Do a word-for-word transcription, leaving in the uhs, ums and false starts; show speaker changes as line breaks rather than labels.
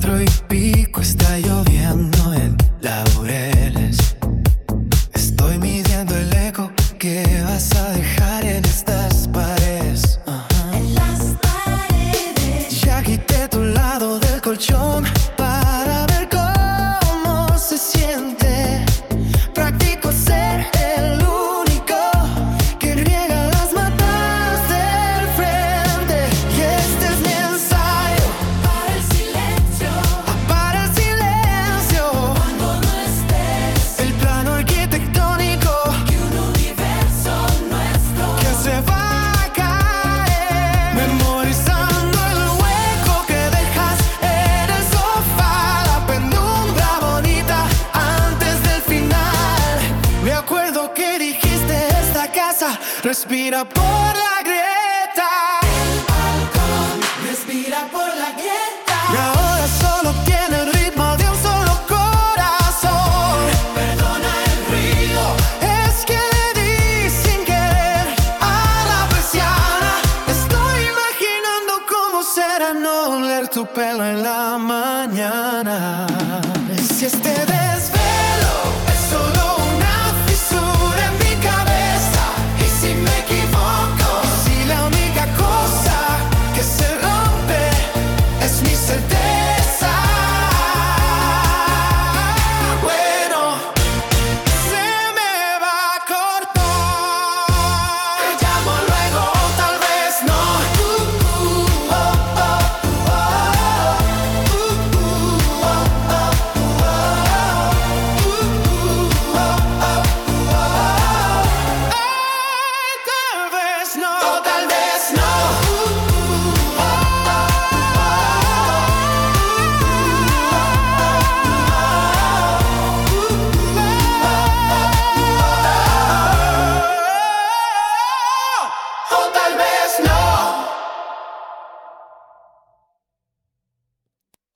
cuatro y pico está lloviendo en Laureles. Estoy midiendo el eco que vas a dejar en estas paredes. Uh-huh.
En las paredes.
Ya quité tu lado del colchón para ver cómo se siente. Practico ser el único que riega las matas del frente. Y este es mi ensayo
Para el silencio.
para el silencio.
Cuando no estés.
El plano arquitectónico
Que un universo nuestro.
que se va a caer, memorizando el hueco que dejas en el sofá, la penumbra bonita antes del final. Me acuerdo que dijiste: esta casa respira por la grieta.
Balcón respira por la grieta.
Y ahora solo tiene el ritmo de un solo corazón.
Perdona el ruido.
Es que le di sin querer a la persiana. Estoy imaginando cómo será no oler tu pelo en la mañana.